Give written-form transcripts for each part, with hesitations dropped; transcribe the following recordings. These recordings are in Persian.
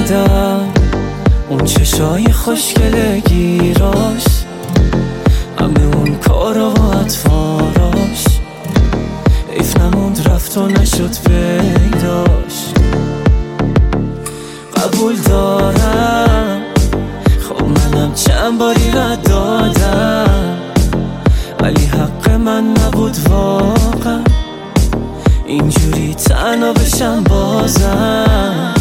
یادم اون چشای خوشگل گیراش، همه اون کارا و اطفاراش، حیف نموند رفت و نشد پیداش. قبول دارم خب منم چند باری رد دادم، ولی حق من نبود واقعا اینجوری تنها بشم بازم.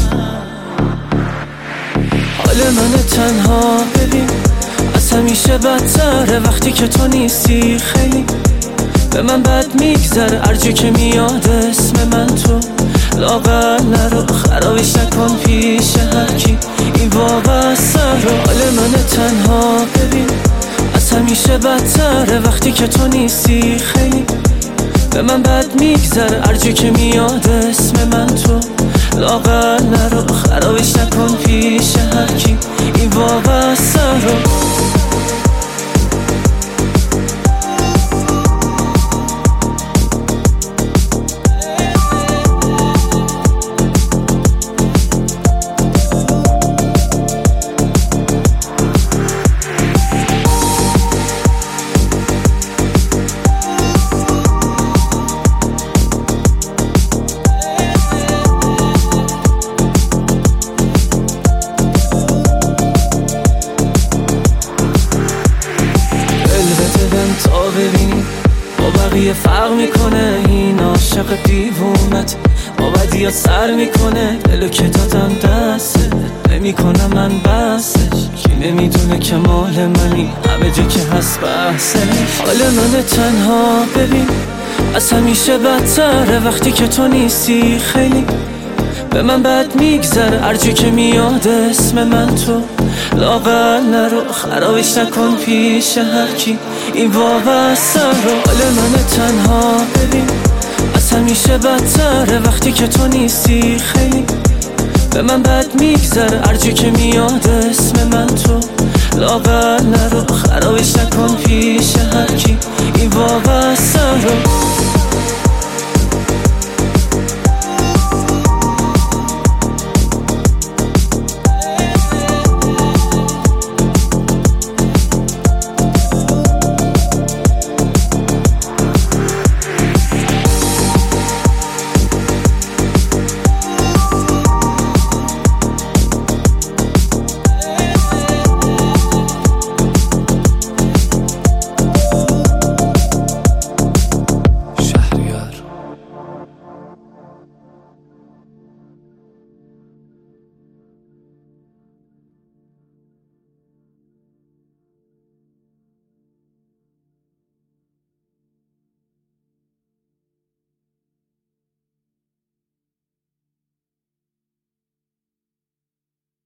حال من تنها ببین از همیشه بدتره وقتی که تو نیستی. خیلی به من بد میگذره هرجا که میاد اسم من تو. لاغر نرو خرابش نکن پیش هرکی این وابسته رو. حال من تنها ببین از همیشه بدتره وقتی که تو نیستی. خیلی به من بد میگذره هرجا که میاد اسم من تو. لاغر نرو خرابش نکن پیش هرکی این وابسته رو. تا ببینی با بقیه فرق میکنه این عاشق دیوونت، با بدیات سر میکنه دلو که دادم دسته نمیکنم من بسش. کی نمیدونه که مال منی همه جا که هست بحثش. حال من تنها ببین از همیشه بدتره وقتی که تو نیستی. خیلی به من بد میگذره هرجا که میاد اسم من تو. لاغر نرو خرابش نکن پیش هرکی این وابسته رو. حال من تنها ببین از همیشه بدتره وقتی که تو نیستی. خیلی به من بد میگذره هرجا که میاد اسم من تو. لاغر نرو خرابش نکن پیش هرکی این وابسته رو.